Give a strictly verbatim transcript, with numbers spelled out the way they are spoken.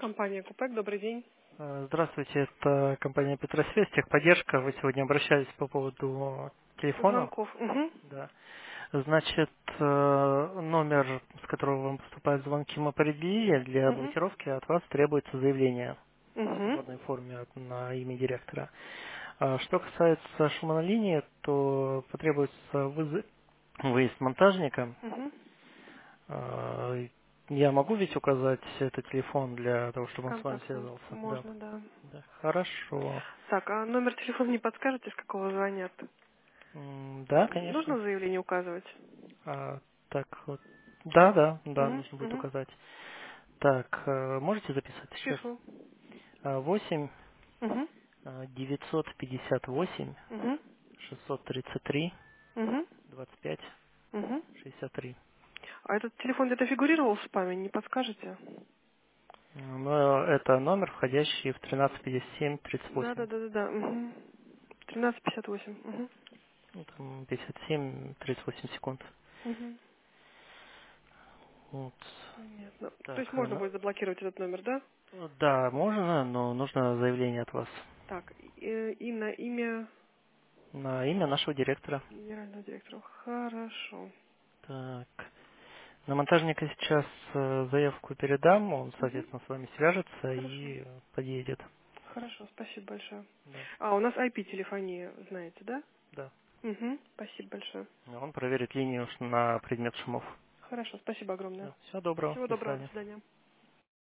Компания Купек, добрый день. Э, Здравствуйте, это компания Петросвязь, техподдержка. Вы сегодня обращались по поводу телефона. Звонков. Угу. Да. Значит, э, номер, с которого вам поступают звонки, мы определили. Для Угу. блокировки от вас требуется заявление в Угу. исходной форме от- на имя директора. А Что касается шума на линии, то потребуется вызы- выезд монтажника. Угу. Э, Я могу ведь указать этот телефон для того, чтобы он с вами Контактный. связался? Да. Можно, да. Да. Хорошо. Так, а номер телефона не подскажете, с какого звонят? М, Да, конечно. Нужно заявление указывать? А, так вот. Да, да, да, Угу. нужно будет Угу. указать. Так, э, можете записать сейчас? Пишу. Восемь Угу. девятьсот пятьдесят восемь Угу. шестьсот тридцать три Угу. двадцать пять Угу. шестьдесят три. А этот телефон где-то фигурировал в спаме, не подскажете? Но это номер, входящий в тринадцать пятьдесят семь тридцать Да, да, восемь. да, да, да. Угу. тринадцать пятьдесят восемь. Угу. Ну, там пятьдесят семь тридцать восемь секунд. Угу. Вот. Понятно. То Так, есть э, можно на- будет заблокировать этот номер, да? да, можно, но нужно заявление от вас Так, и, и на имя на имя нашего директора. генерального директора. Хорошо. Так. На монтажника сейчас э, заявку передам, он, Угу. соответственно, с вами свяжется Хорошо. и э, подъедет. Хорошо, спасибо большое. Да, А, у нас ай пи-телефония, знаете, да? да. Угу. Спасибо большое. Он проверит линию ш- на предмет шумов. Хорошо, спасибо огромное. Всего доброго, Всего до доброго, до свидания. свидания.